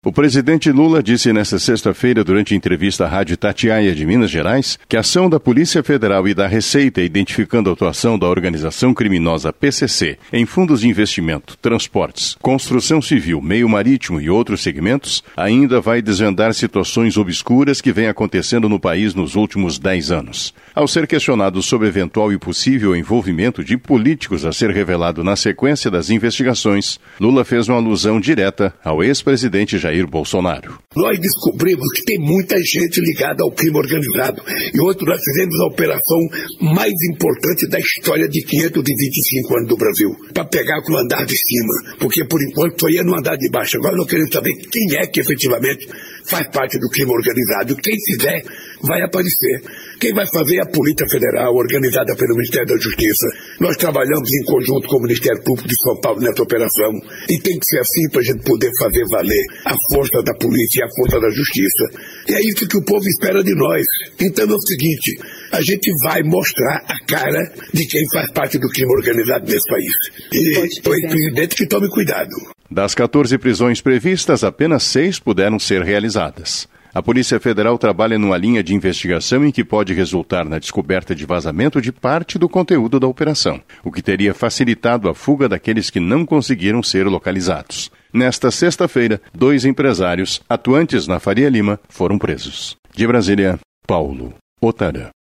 O presidente Lula disse nesta sexta-feira, durante entrevista à Rádio Itatiaia de Minas Gerais, que a ação da Polícia Federal e da Receita identificando a atuação da organização criminosa PCC em fundos de investimento, transportes, construção civil, meio marítimo e outros segmentos ainda vai desvendar situações obscuras que vêm acontecendo no país nos últimos 10 anos. Ao ser questionado sobre eventual e possível envolvimento de políticos a ser revelado na sequência das investigações, Lula fez uma alusão direta ao ex-presidente Jair Bolsonaro. Nós descobrimos que tem muita gente ligada ao crime organizado. E ontem nós fizemos a operação mais importante da história de 525 anos do Brasil, para pegar com o andar de cima. Porque por enquanto só ia no andar de baixo. Agora nós queremos saber quem é que efetivamente faz parte do crime organizado. Quem fizer vai aparecer. Quem vai fazer é a Polícia Federal, organizada pelo Ministério da Justiça. Nós trabalhamos em conjunto com o Ministério Público de São Paulo nessa operação. E tem que ser assim para a gente poder fazer valer a força da polícia e a força da justiça. E é isso que o povo espera de nós. Então é o seguinte, a gente vai mostrar a cara de quem faz parte do crime organizado nesse país. E o ex-presidente que tome cuidado. Das 14 prisões previstas, apenas 6 puderam ser realizadas. A Polícia Federal trabalha numa linha de investigação em que pode resultar na descoberta de vazamento de parte do conteúdo da operação, o que teria facilitado a fuga daqueles que não conseguiram ser localizados. Nesta sexta-feira, 2 empresários atuantes na Faria Lima foram presos. De Brasília, Paulo Otarã.